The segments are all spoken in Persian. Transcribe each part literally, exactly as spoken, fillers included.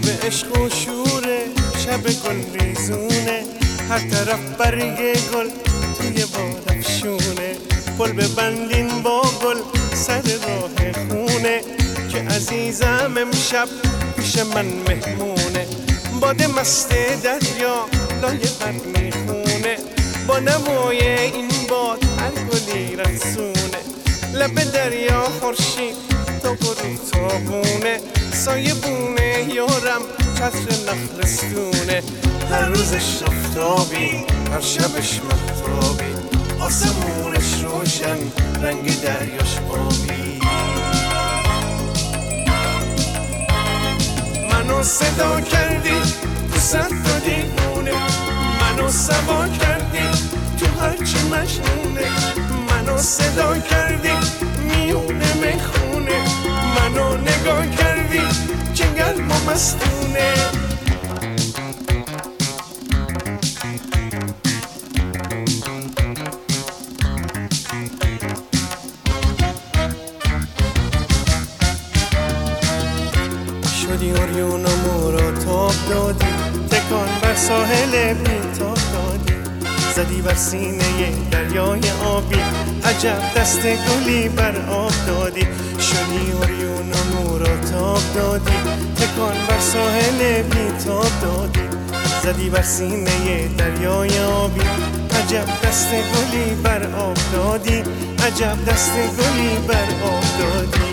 شب عشق و شوره، شب گل ریزونه، هر طرف برگ گل توی باد افشونه. پل ببندین با گل سر راه خونه، که عزیزم امشب پیش من مهمونه. باد مست دریا لای بر میخونه، با نوای این باد هر گلی رسونه. لب دریا خورشید تا برو تابونه، سایه بونه یارم چتر نخلستونه. هر روزش آفتابی، هر شبش مهتابی، آسمونش روشن، رنگ دریاش آبی. منو صدا کردی تو صد تا دیوونه، منو سوا کردی تو هرچی مجنونه. منو صدا کردی میونه میخونه، منو نگاه کردی چه گرم و مستونه. شدی اوریون و مورا تاب دادی، تکان بر ساحل بیتاب دادی، زدی بر سینه دریای آبی، عجب دست گلی بر آب دادی. شدی اوریون و مورا تاب دادی، تکان بر ساحل بیتاب دادی، زدی بر سینه دریای آبی، عجب دست گلی بر آب دادی، عجب دست گلی بر آب دادی.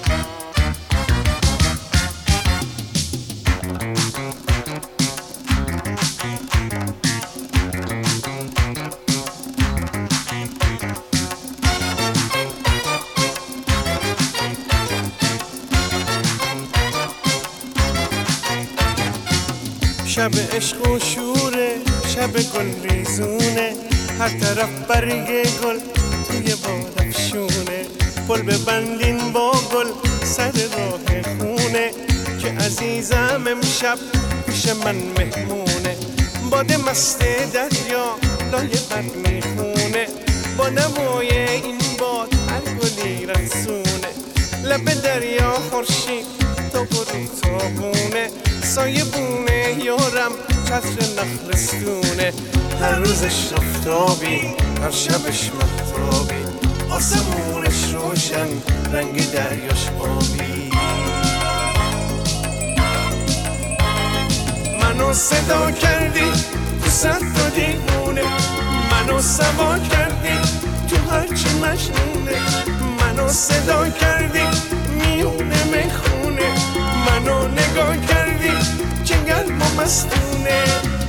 شب عشق و شوره، شب گل ریزونه، هر طرف برگ گل توی باد افشونه. پل ببندین با گل سر راه خونه، که عزیزم امشب پیش من مهمونه. باد مست دریا لای بر میخونه، با نوای این باد هر گلی رسونه. لب دریا خورشید تا برو تابونه، سایه بونه یارم چتر نخلستونه. هر روزش آفتابی، هر شبش مهتابی، آسمونش روشن، رنگ دریاش آبی. منو صدا کردی تو صد تا دیوونه، منو سوا کردی تو هرچی مجنونه. منو صدا کردی میونه میخونه، منو نگاه کردی چه گرم و مستونه.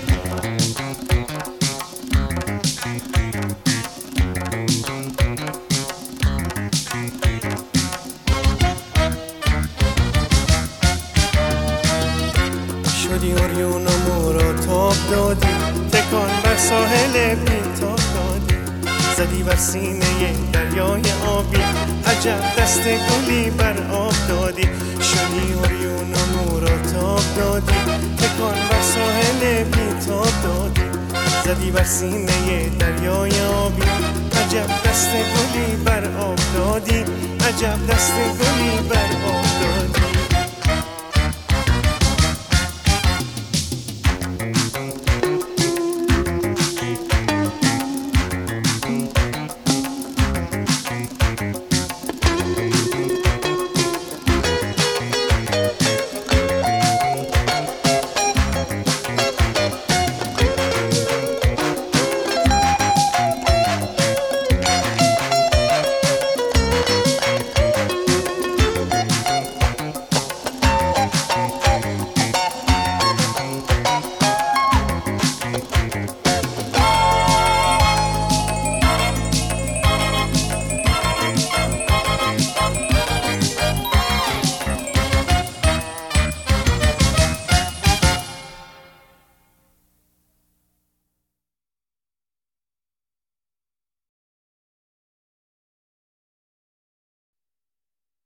شدی اوریون و مورا تاب دادی، تکان بر ساحل بیتاب دادی، زدی بر سینه دریای آبی، عجب دست گلی بر آب دادی. شدی اوریون و مورا تاب دادی، تکان بر ساحل بیتاب دادی، زدی بر سینه دریای آبی، عجب دست گلی بر آب دادی، عجب دست گلی بر آب دادی.